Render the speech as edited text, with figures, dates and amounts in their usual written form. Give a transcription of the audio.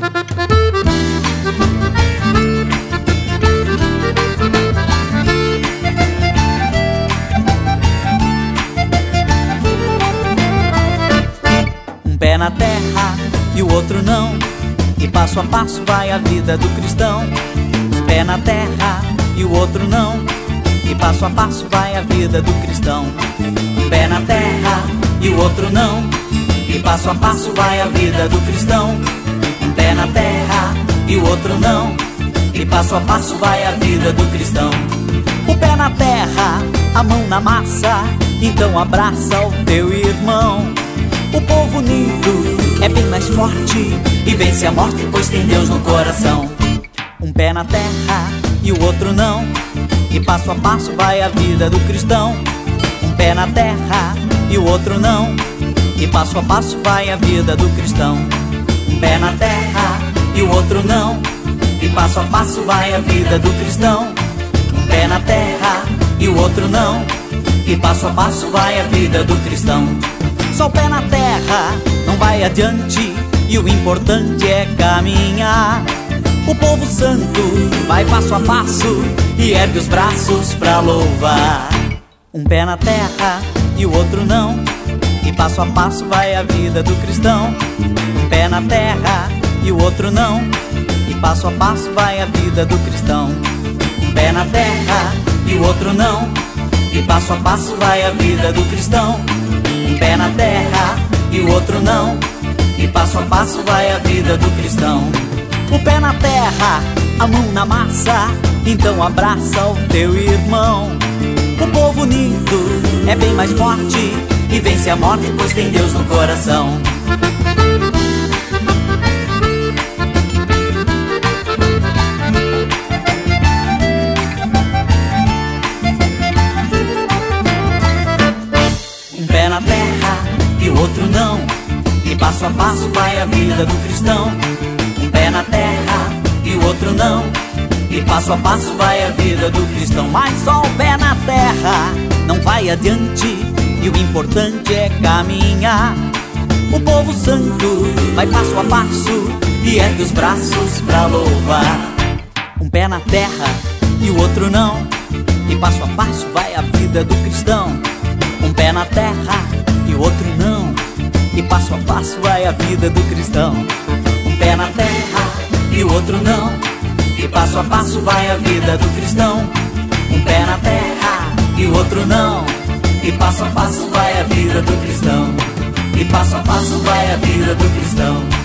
Um pé na terra e o outro não, e passo a passo vai a vida do cristão. Um pé na terra e o outro não, e passo a passo vai a vida do cristão. Um pé na terra e o outro não, e passo a passo vai a vida do cristão. Um pé na terra e o outro não, e passo a passo vai a vida do cristão. O pé na terra, a mão na massa, então abraça o teu irmão. O povo unido é bem mais forte e vence a morte, pois tem Deus no coração. Um pé na terra e o outro não, e passo a passo vai a vida do cristão. Um pé na terra e o outro não, e passo a passo vai a vida do cristão. Um pé na terra e o outro não, e passo a passo vai a vida do cristão. Um pé na terra e o outro não, e passo a passo vai a vida do cristão. Só o pé na terra não vai adiante, e o importante é caminhar. O povo santo vai passo a passo e ergue os braços pra louvar. Um pé na terra e o outro não, e passo a passo vai a vida do cristão. Um pé na terra e o outro não, e passo a passo vai a vida do cristão. Um pé na terra e o outro não, e passo a passo vai a vida do cristão. Um pé na terra e o outro não, e passo a passo vai a vida do cristão. O pé na terra, a mão na massa, então abraça o teu irmão. O povo unido é bem mais forte e vence a morte, pois tem Deus no coração. Um pé na terra e o outro não, e passo a passo vai a vida do cristão. Um pé na terra e o outro não, e passo a passo vai a vida do cristão. Mas só o pé na terra não vai adiante, e o importante é caminhar. O povo santo vai passo a passo e ergue os braços pra louvar. Um pé na terra e o outro não, e passo a passo vai a vida do cristão. Um pé na terra e o outro não, e passo a passo vai a vida do cristão. Um pé na terra e o outro não, e passo a passo vai a vida do cristão. Um pé na terra e o outro não, e passo a passo vai a vida do cristão. E passo a passo vai a vida do cristão.